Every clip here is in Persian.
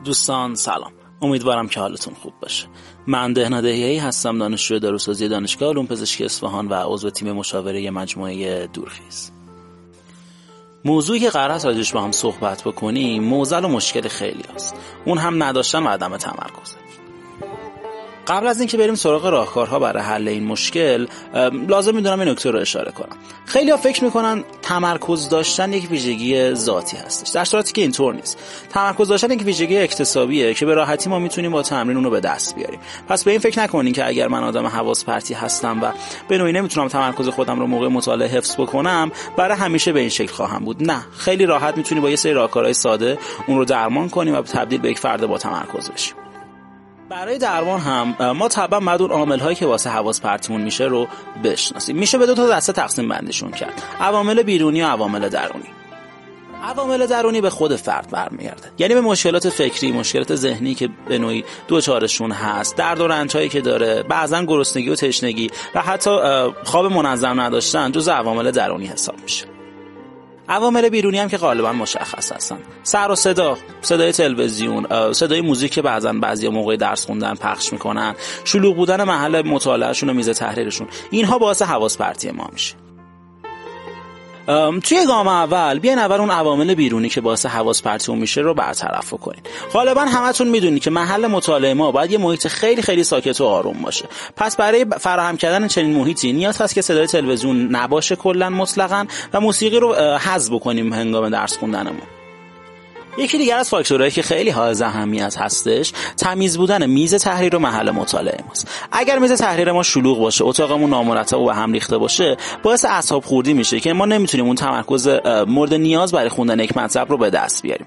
دوستان سلام، امیدوارم که حالتون خوب باشه. من دهنا دهیه‌ای هستم، دانشجوی داروسازی دانشگاه علوم پزشکی اصفهان و عضو تیم مشاوره مجموعه دورخیز. موضوعی که قرار است راجعش با هم صحبت بکنیم معضل و مشکل خیلی هست، اون هم نداشتن و عدم تمرکزه. قبل از اینکه بریم سراغ راهکارها برای حل این مشکل، لازم میدونم این نکته رو اشاره کنم. خیلی‌ها فکر میکنن تمرکز داشتن یک ویژگی ذاتی هستش، در صورتی که اینطور نیست. تمرکز داشتن یک ویژگی اکتسابیه که به راحتی ما میتونیم با تمرین اون رو به دست بیاریم. پس به این فکر نکنین که اگر من آدم حواس پرتی هستم و به نوعی نمیتونم تمرکز خودم رو موقع مطالعه حفظ بکنم، برای همیشه به این شکل خواهم بود. نه، خیلی راحت میتونی با یه سری راهکارهای ساده اون رو درمان کنیم و تبدیل به یک فرد با تمرکز بشیم. برای درمان هم ما طبعا باید اون عوامل‌هایی که واسه حواس پرتیمون میشه رو بشناسیم. میشه به دو تا دسته تقسیم بندیشون کرد: عوامل بیرونی و عوامل درونی. عوامل درونی به خود فرد برمیگرده، یعنی به مشکلات فکری، مشکلات ذهنی که به نوعی دوچارشون هست، درد و رنج‌هایی که داره، بعضن گرسنگی و تشنگی و حتی خواب منظم نداشتن جزء عوامل درونی حساب میشه. عوامل بیرونی هم که غالبا مشخص هستن: سر و صدا، صدای تلویزیون، صدای موزیک که بعضی موقع درس خوندن پخش میکنن، شلوغ بودن محل مطالعهشون و میز تحریرشون، اینها باعث حواس پرتی ما میشه. توی گام اول بیاین اول اون عوامل بیرونی که باعث حواس پرتی میشه رو برطرف کنین. غالبا همتون میدونید که محل مطالعه ما باید یه محیط خیلی خیلی ساکت و آروم باشه. پس برای فراهم کردن چنین محیطی نیاز هست که صدای تلویزیون نباشه کلا مطلقاً و موسیقی رو حذف بکنیم هنگام درس خوندنمون. یکی دیگر از فاکتورهایی که خیلی حائز اهمیت هستش تمیز بودن میز تحریر و محل مطالعه ماست. اگر میز تحریر ما شلوغ باشه، اتاقمون نامرتب و به هم ریخته باشه، باعث اعصاب خوردی میشه که ما نمیتونیم اون تمرکز مورد نیاز برای خوندن یک مطلب رو به دست بیاریم.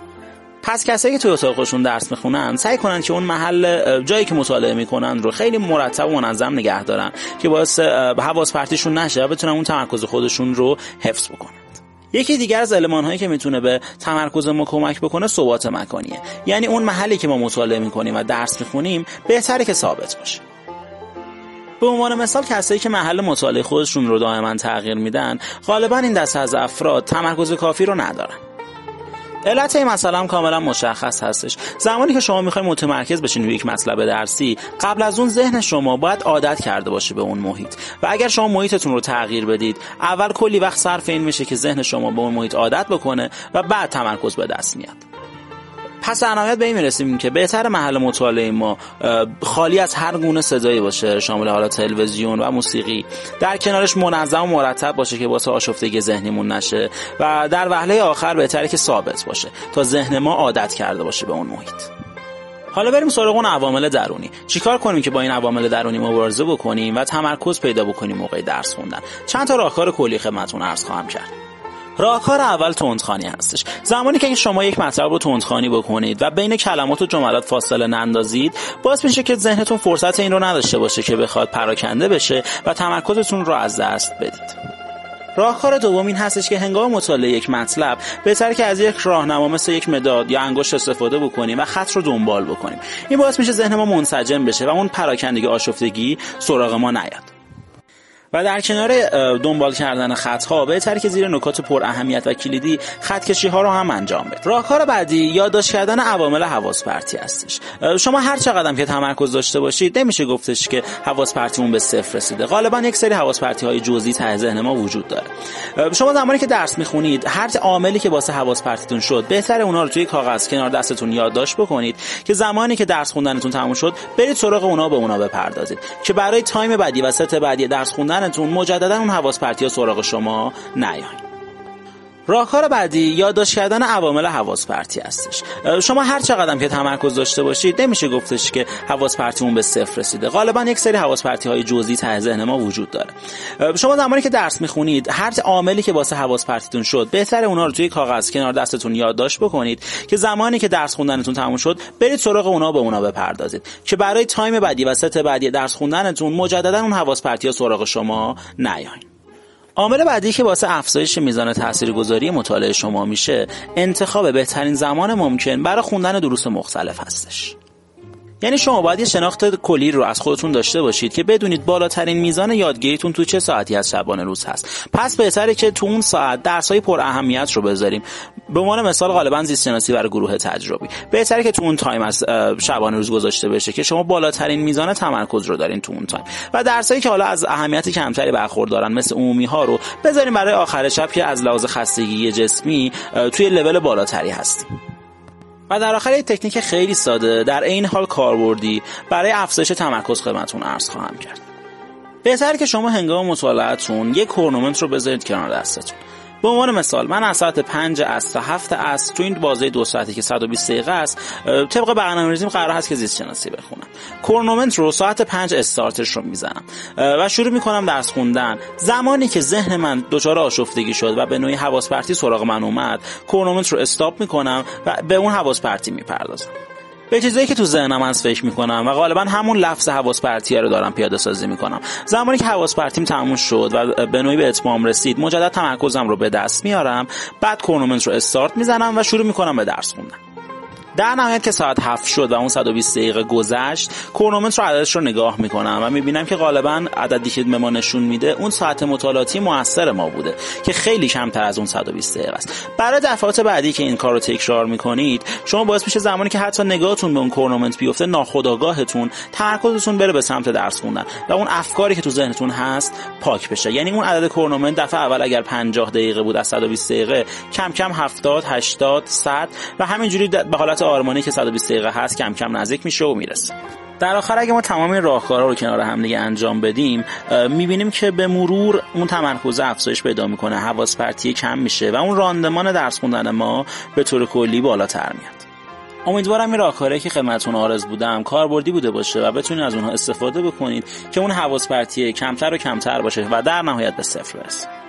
پس کسایی که توی اتاقشون درس میخونن سعی کنن که اون محل جایی که مطالعه میکنن رو خیلی مرتب و منظم نگه دارن که باعث حواس پرتیشون نشه و بتونن اون تمرکز خودشون رو حفظ بکنن. یکی دیگر از المان‌هایی که میتونه به تمرکز ما کمک بکنه ثبات مکانیه، یعنی اون محلی که ما مطالعه میکنیم و درس میخونیم بهتره که ثابت باشه. به عنوان مثال کسایی که محل مطالعه خودشون رو دائما تغییر میدن، غالبا این دسته از افراد تمرکز کافی رو ندارن. علت این مسئله هم کاملا مشخص هستش. زمانی که شما میخواید متمرکز بشین روی یک مطلب درسی، قبل از اون ذهن شما باید عادت کرده باشه به اون محیط و اگر شما محیطتون رو تغییر بدید، اول کلی وقت صرف این میشه که ذهن شما به اون محیط عادت بکنه و بعد تمرکز به دست میاد. پس در نهایت به این میرسیم که بهتر محل مطالعه ما خالی از هر گونه صدایی باشه، شامل حالا تلویزیون و موسیقی، در کنارش منظم و مرتب باشه که واسه آشفتگی ذهنیمون نشه و در وهله آخر بهتره که ثابت باشه تا ذهن ما عادت کرده باشه به اون محیط. حالا بریم سراغ اون عوامل درونی. چیکار کنیم که با این عوامل درونی مبارزه بکنیم و تمرکز پیدا بکنیم موقع درس خوندن؟ چند تا راهکار کلی خدمتتون عرض خواهم کرد. راهکار اول تندخوانی هستش. زمانی که شما یک مطلب رو تندخوانی بکنید و بین کلمات و جملات فاصله نندازید، باعث میشه که ذهنتون فرصت این رو نداشته باشه که بخواد پراکنده بشه و تمرکزتون رو از دست بدید. راهکار دوم این هستش که هنگام مطالعه یک مطلب بهتره که از یک راهنما مثل یک مداد یا انگشت استفاده بکنیم و خط رو دنبال بکنیم. این باعث میشه ذهن ما منسجم بشه و اون پراکندگی آشفتگی سراغ ما نیاد. و در کنار دنبال کردن خط‌ها بهتره که زیر نکات پر اهمیت و کلیدی خط‌کشی‌ها رو هم انجام بدید. راهکار بعدی یادداشت کردن عوامل حواس پرتی هستش. شما هر چقدر که تمرکز داشته باشید، نمیشه گفتش که حواس پرتیمون به صفر رسیده. غالبا یک سری حواس پرتی‌های جزئی ته ذهن ما وجود داره. شما زمانی که درس می‌خونید، هر عاملی که واسه حواس پرتیتون شد، بهتره اونها رو توی کاغذ کنار دستتون یادداشت بکنید که زمانی که درس خوندنتون تموم شد، برید سراغ اونها، به اونها بپردازید که برای تایم بعدی و ست بعدی درس خوندنتون مجددا اون حواس پرتی‌ها سراغ شما نیاین. راهکار بعدی یادداشت کردن عوامل حواس پرتی هستش. شما هر چقدر که تمرکز داشته باشید، نمیشه گفتش که حواس پرتیمون به صفر رسیده. غالبا یک سری حواس پرتی‌های جزئی ته ذهن ما وجود داره. شما زمانی که درس می‌خونید، هر عاملی که واسه حواس پرتیتون شد، بهتره اونها رو توی کاغذ کنار دستتون یادداشت بکنید که زمانی که درس خوندنتون تموم شد، برید سراغ اونها، به اونها بپردازید که برای تایم بعدی و ست بعدی درس خوندنتون مجددا اون حواس پرتی‌ها سراغ شما نیاین. عامل بعدی که واسه افزایش میزان تاثیرگذاری مطالعه شما میشه، انتخاب بهترین زمان ممکن برای خوندن دروس مختلف هستش. یعنی شما باید یه شناخت کلی رو از خودتون داشته باشید که بدونید بالاترین میزان یادگیریتون تو چه ساعتی از شبانه روز هست. پس بهتره که تو اون ساعت درسای پر اهمیت رو بذاریم. به عنوان مثال غالبا زیست شناسی برای گروه تجربی بهتره که تو اون تایم از شبانه روز گذاشته بشه که شما بالاترین میزان تمرکز رو دارین تو اون تایم، و درسایی که حالا از اهمیت کمتری برخوردارن مثل عمومی ها رو بذاریم برای آخر شب که از لحاظ خستگی جسمی توی لول بالاتری هستیم. و در آخر یک تکنیک خیلی ساده در این حال کاربردی برای افزایش تمرکز خدمتتون عرض خواهم کرد. بهتره که شما هنگام مطالعه‌تون یک کرونومتر رو بذارید کنار دستتون. به عنوان مثال من از ساعت 5 عصر تا 7 عصر تو این بازه 2 ساعتی که 120 دقیقه است طبق برنامه‌ریزیم قرار هست که زیست شناسی بخونم. کرونومتر رو ساعت 5 استارتش رو میزنم و شروع میکنم درس خوندن. زمانی که ذهن من دچار آشفتگی شد و به نوعی حواس پرتی سراغ من اومد، کرونومتر رو استاپ میکنم و به اون حواس پرتی میپردازم. به چیزایی که تو ذهنم از فکر میکنم و غالبا همون لفظ حواس پرتی رو دارم پیاده سازی میکنم. زمانی که حواس پرتیم تموم شد و به نوعی به اتمام رسید، مجدد تمرکزم رو به دست میارم، بعد کرونومتر رو استارت میزنم و شروع میکنم به درس خوندن. در نهایت که ساعت 7 شد و اون 120 دقیقه گذشت، کرونومتر رو عددش رو نگاه میکنم و میبینم که غالبا عددی که به ما نشون میده اون ساعت مطالعاتی موثر ما بوده که خیلی کمتر از اون 120 دقیقه است. برای دفعات بعدی که این کار رو تکرار میکنید، شما باعث میشه زمانی که حتی نگاهتون به اون کرونومتر بیفته، ناخودآگاهتون تمرکزتون بره به سمت درس خوندن و اون افکاری که تو ذهنتون هست پاک بشه. یعنی اون عدد کرونومتر دفعه اول اگر 50 دقیقه بود از 120 دقیقه کم کم 70 80 100 و همینجوری به حالت آرمانی که 120 دقیقه هست کم کم نزدیک میشه و میرسه. در آخر اگه ما تمام این راهکارها رو کنار هم دیگه انجام بدیم، میبینیم که به مرور اون تمرکز افزایش پیدا میکنه، حواس پرتی کم میشه و اون راندمان درس خوندن ما به طور کلی بالاتر میاد. امیدوارم این راهکارهایی که خدمتتون عرض بودم کاربردی بوده باشه و بتونید از اونها استفاده بکنید که اون حواس پرتی کمتر و کمتر باشه و در نهایت به صفر برسه.